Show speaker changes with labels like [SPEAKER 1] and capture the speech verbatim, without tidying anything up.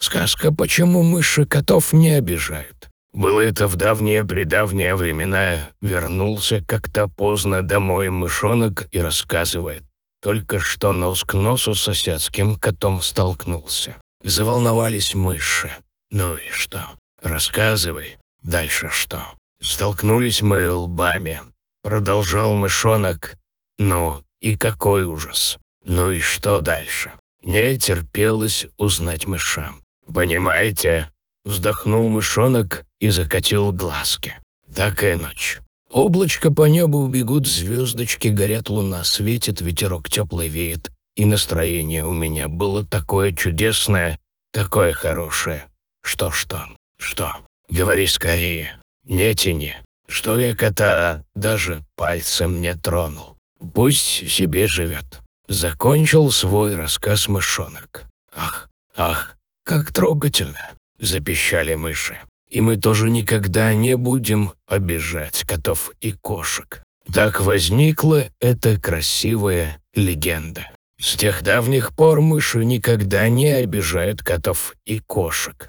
[SPEAKER 1] Сказка «Почему мыши котов не обижают». Было это в давние-предавние времена. Вернулся как-то поздно домой мышонок и рассказывает. Только что нос к носу с соседским котом столкнулся. Заволновались мыши. «Ну и что? Рассказывай. Дальше что?» «Столкнулись мы лбами», — продолжал мышонок. «Ну и какой ужас! Ну и что дальше?» Не терпелось узнать мышам. «Понимаете?» — вздохнул мышонок и закатил глазки. Так и ночь. Облачко по небу бегут звездочки, горят, луна светит, ветерок теплый веет. И настроение у меня было такое чудесное, такое хорошее. Что-что? Что? Говори скорее. Не тяни. Что я кота даже пальцем не тронул. Пусть себе живет. Закончил свой рассказ мышонок. «Ах, ах, как трогательно!» — запищали мыши. «И мы тоже никогда не будем обижать котов и кошек». Так возникла эта красивая легенда. С тех давних пор мыши никогда не обижают котов и кошек.